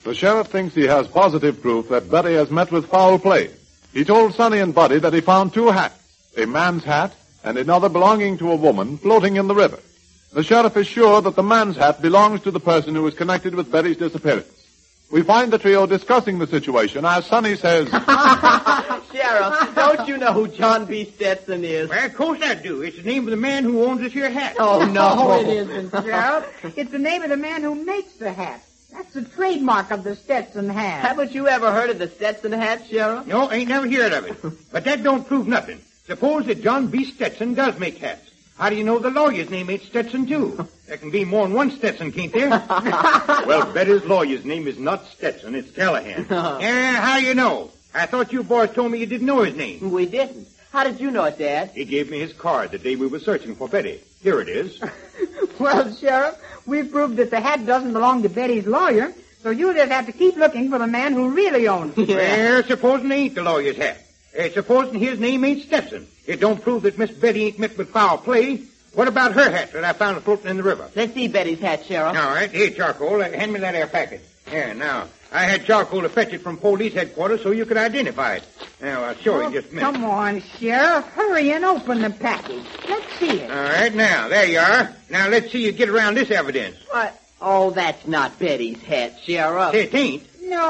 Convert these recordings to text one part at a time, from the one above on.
The sheriff thinks he has positive proof that Betty has met with foul play. He told Sonny and Buddy that he found 2 hats, a man's hat and another belonging to a woman, floating in the river. The sheriff is sure that the man's hat belongs to the person who is connected with Betty's disappearance. We find the trio discussing the situation as Sonny says, Sheriff, don't you know who John B. Stetson is? Well, of course I do. It's the name of the man who owns this here hat. Oh, no. No, it isn't, Sheriff. It's the name of the man who makes the hat. That's the trademark of the Stetson hat. Haven't you ever heard of the Stetson hat, Sheriff? No, ain't never heard of it. But that don't prove nothing. Suppose that John B. Stetson does make hats. How do you know the lawyer's name ain't Stetson, too? There can be more than one Stetson, can't there? Well, Betty's lawyer's name is not Stetson, it's Callahan. How you know? I thought you boys told me you didn't know his name. We didn't. How did you know it, Dad? He gave me his card the day we were searching for Betty. Here it is. Well, Sheriff, we've proved that the hat doesn't belong to Betty's lawyer, so you'll just have to keep looking for the man who really owns it. Well, supposing it ain't the lawyer's hat. Supposing his name ain't Stetson. It don't prove that Miss Betty ain't met with foul play. What about her hat that I found floating in the river? Let's see Betty's hat, Sheriff. All right. Here, Charcoal. Hand me that air packet. Here, now. I had Charcoal to fetch it from police headquarters so you could identify it. Now, I'll show you in just a minute. Come on, Sheriff. Hurry and open the package. Let's see it. All right, now, there you are. Now, let's see you get around this evidence. What? Oh, that's not Betty's hat, Sheriff. It ain't.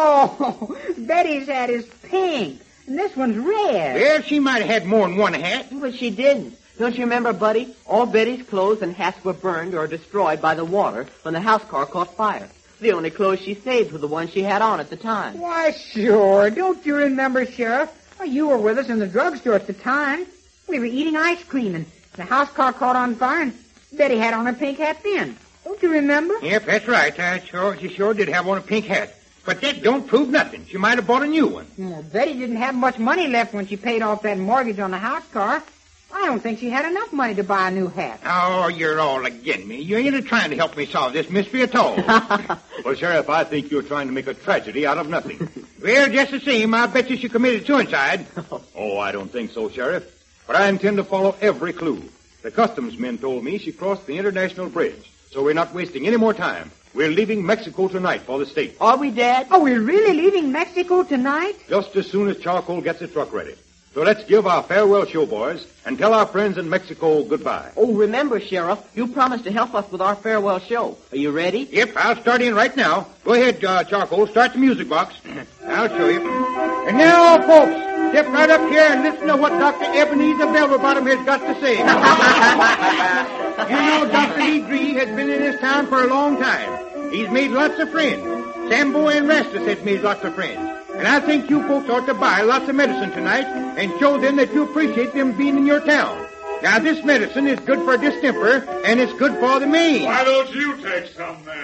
No, Betty's hat is pink, and this one's red. Well, she might have had more than one hat. But she didn't. Don't you remember, Buddy? All Betty's clothes and hats were burned or destroyed by the water when the house car caught fire. The only clothes she saved were the ones she had on at the time. Why, sure. Don't you remember, Sheriff? Well, you were with us in the drugstore at the time. We were eating ice cream, and the house car caught on fire, and Betty had on her pink hat then. Don't you remember? Yep, that's right. She sure did have on a pink hat. But that don't prove nothing. She might have bought a new one. Well, Betty didn't have much money left when she paid off that mortgage on the house car. I don't think she had enough money to buy a new hat. Oh, you're all again me. You ain't trying to help me solve this mystery at all. Well, Sheriff, I think you're trying to make a tragedy out of nothing. Well, just the same, I bet you she committed suicide. Oh, I don't think so, Sheriff. But I intend to follow every clue. The customs men told me she crossed the international bridge, so we're not wasting any more time. We're leaving Mexico tonight for the States. Are we, Dad? Oh, we're really leaving Mexico tonight? Just as soon as Charcoal gets the truck ready. So let's give our farewell show, boys, and tell our friends in Mexico goodbye. Oh, remember, Sheriff, you promised to help us with our farewell show. Are you ready? Yep, I'll start in right now. Go ahead, Charcoal. Start the music box. I'll show you. And now, folks, step right up here and listen to what Dr. Ebenezer Bellbottom has got to say. You know, Dr. Lee Dree has been in this town for a long time. He's made lots of friends. Sambo and Rastus has made lots of friends. And I think you folks ought to buy lots of medicine tonight and show them that you appreciate them being in your town. Now, this medicine is good for distemper, and it's good for the mane. Why don't you take some, then?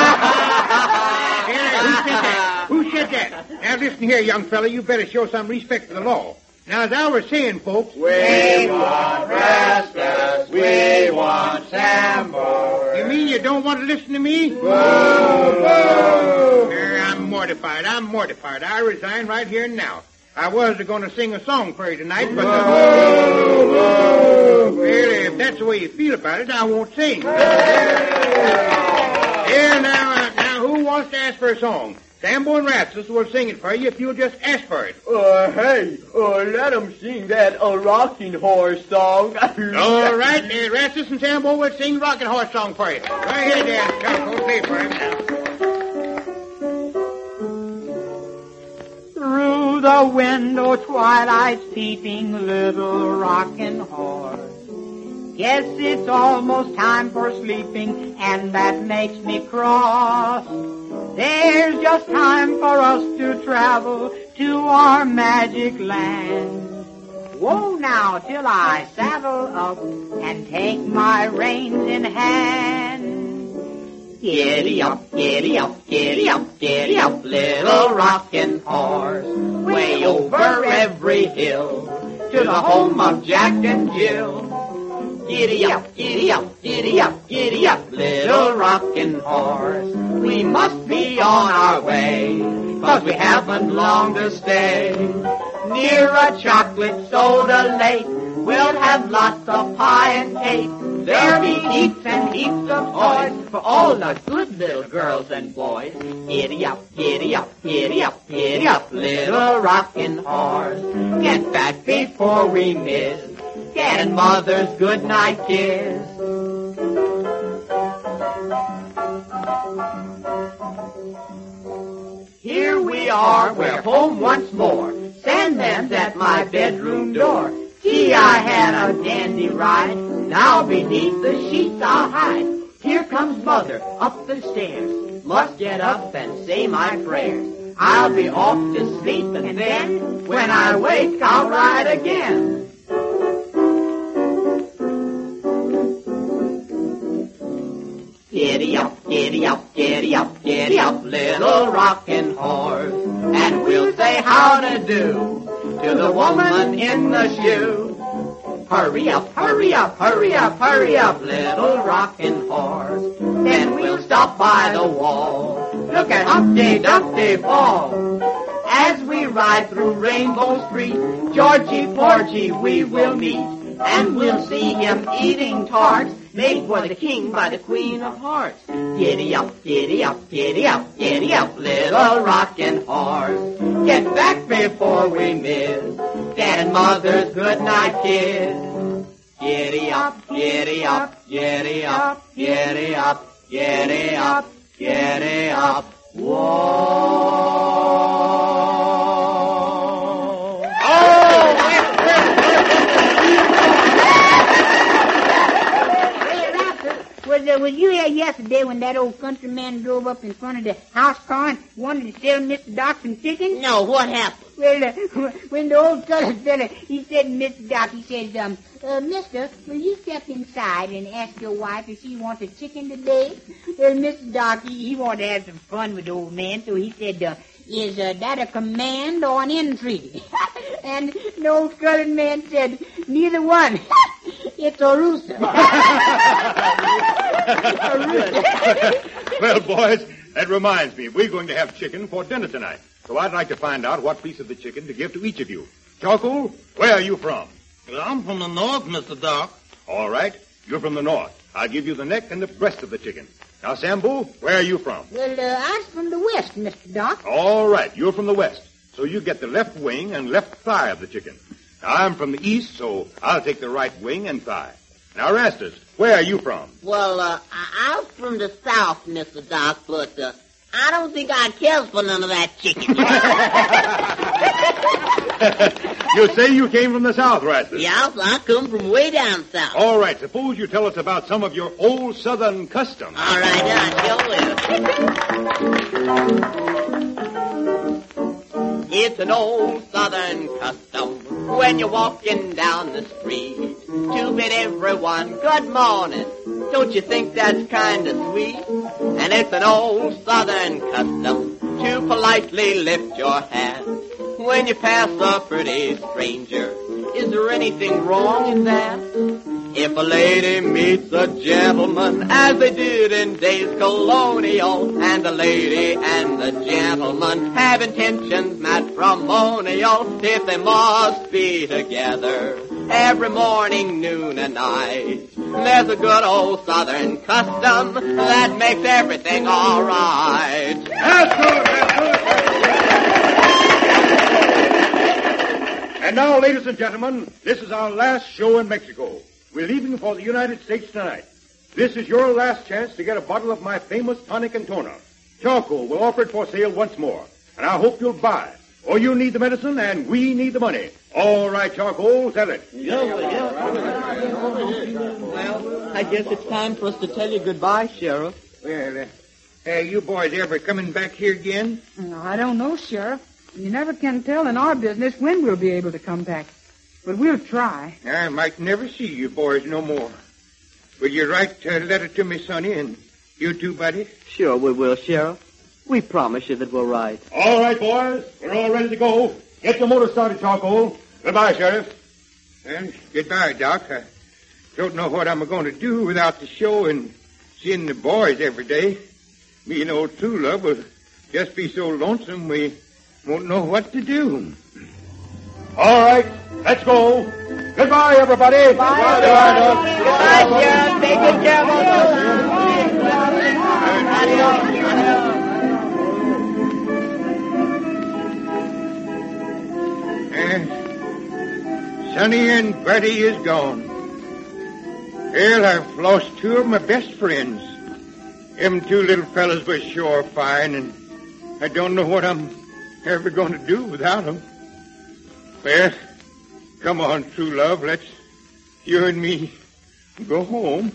Who said that? Now, listen here, young fella. You better show some respect for the law. Now, as I was saying, folks... We want Rastus. We want Sambo. You mean you don't want to listen to me? Boo, boo. I'm mortified. I resign right here and now. I was going to sing a song for you tonight, but... Well, if that's the way you feel about it, I won't sing. Here, now, who wants to ask for a song? Sambo and Rastus will sing it for you if you'll just ask for it. Let them sing that rocking horse song. All right, Rastus and Sambo will sing rocking horse song for you. Right here, there, Charcoal, play for him now. Through the window, twilight's peeping, little rocking horse. Guess it's almost time for sleeping, and that makes me cross. There's just time for us to travel to our magic land. Whoa now, till I saddle up and take my reins in hand. Giddy up, giddy up, giddy up, giddy up, little rockin' horse, way over every hill to the home of Jack and Jill. Giddy up, giddy up, giddy up, giddy up, little rockin' horse. We must be on our way, 'cause we haven't long to stay. Near a chocolate soda lake, we'll have lots of pie and cake. There'll be heaps and heaps of toys for all the good little girls and boys. Giddy up, giddy up, giddy up, giddy up, little rocking horse. Get back before we miss, getting mother's good night kiss. Here we are, we're home once more. Sandman's at my bedroom door. Gee, I had a dandy ride. Now beneath the sheets I'll hide. Here comes mother up the stairs. Must get up and say my prayers. I'll be off to sleep and then, when I wake, I'll ride again. Giddy up, giddy up, giddy up, giddy up, little rocking horse. And we'll say how to do to the woman in the shoe. Hurry up, hurry up, hurry up, hurry up, little rocking horse. Then we'll stop by the wall. Look at Humpty Dumpty fall. As we ride through Rainbow Street, Georgie Porgy we will meet. And we'll see him eating tarts made for the king by the queen of hearts. Giddy up, giddy up, giddy up, giddy up, little rockin' horse. Get back before we miss, getting mother's good night kiss. Giddy up, giddy up, giddy up, giddy up, giddy up, giddy up, whoa. Was you here yesterday when that old countryman drove up in front of the house car and wanted to sell Mr. Doc some chicken? No, what happened? Well, when the old colored fella, he said to Mr. Doc, he says, mister, will you step inside and ask your wife if she wants a chicken today? Well, Mr. Doc, he wanted to have some fun with the old man, so he said, is that a command or an entreaty? And the old colored man said, neither one. It's a rooster. Well, boys, that reminds me. We're going to have chicken for dinner tonight. So I'd like to find out what piece of the chicken to give to each of you. Charcoal, where are you from? Well, I'm from the north, Mr. Doc. All right. You're from the north. I'll give you the neck and the breast of the chicken. Now, Sambo, where are you from? Well, I'm from the west, Mr. Doc. All right. You're from the west. So you get the left wing and left thigh of the chicken. Now, I'm from the east, so I'll take the right wing and thigh. Now, Rastus, where are you from? Well, I'm from the south, Mr. Doc, but I don't think I care for none of that chicken. You say you came from the south, Rastus? Yes, I come from way down south. All right. Suppose you tell us about some of your old southern customs. All right, I sure will. It's an old southern custom when you're walking down the street to bid everyone good morning. Don't you think that's kind of sweet? And it's an old southern custom to politely lift your hat when you pass a pretty stranger. Is there anything wrong in that? If a lady meets a gentleman, as they did in days colonial, and the lady and the gentleman have intentions matrimonial, if they must be together every morning, noon, and night, there's a good old southern custom that makes everything all right. That's good, And now, ladies and gentlemen, this is our last show in Mexico. We're leaving for the United States tonight. This is your last chance to get a bottle of my famous tonic and toner. Charcoal will offer it for sale once more, and I hope you'll buy. Or you need the medicine, and we need the money. All right, Charcoal, sell it. Well, I guess it's time for us to tell you goodbye, Sheriff. Well, you boys ever coming back here again? No, I don't know, Sheriff. You never can tell in our business when we'll be able to come back. But we'll try. I might never see you boys no more. Will you write a letter to me, Sonny, and you too, buddy? Sure we will, Sheriff. We promise you that we'll write. All right, boys. We're all ready to go. Get your motor started, Charcoal. Goodbye, Sheriff. And goodbye, Doc. I don't know what I'm going to do without the show and seeing the boys every day. Me and old True Love will just be so lonesome we won't know what to do. All right. Let's go. Goodbye, everybody. Bye, Sheriff. Take good care of Sonny and Buddy is gone. Well, I've lost two of my best friends. Them two little fellas was sure fine, and I don't know what I'm ever going to do without them. Well, come on, true love, let's you and me go home.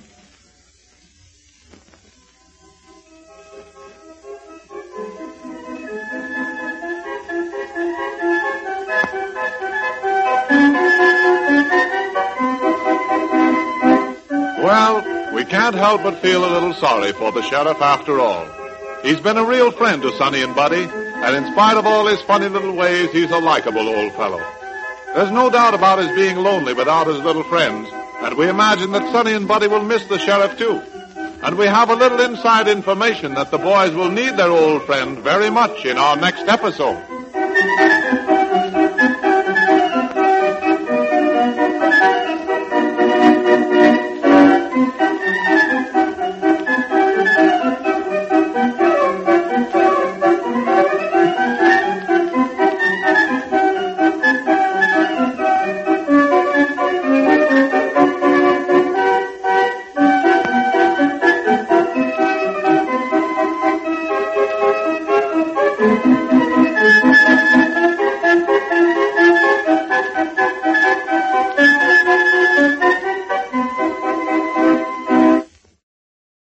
Well, we can't help but feel a little sorry for the sheriff after all. He's been a real friend to Sonny and Buddy, and in spite of all his funny little ways, he's a likable old fellow. There's no doubt about his being lonely without his little friends, and we imagine that Sonny and Buddy will miss the sheriff too. And we have a little inside information that the boys will need their old friend very much in our next episode.